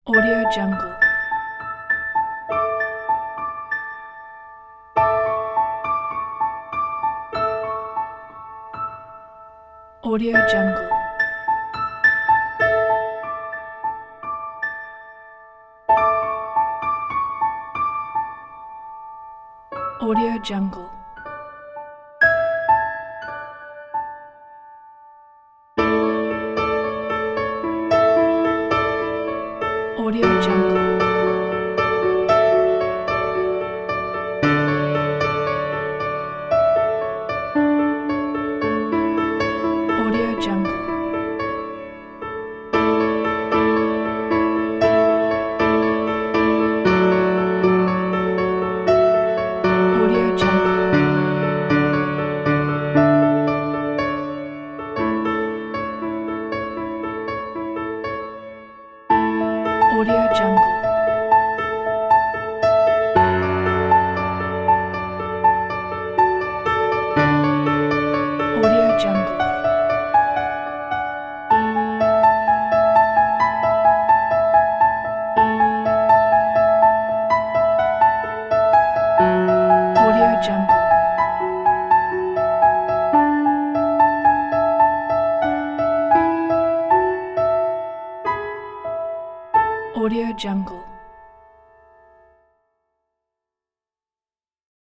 Audio Jungle. Audio Jungle. Audio Jungle. Audio Jungle. Audio Jungle. Audio Jungle. Audio Jungle. Audio Jungle. Audio Jungle. Audio Jungle.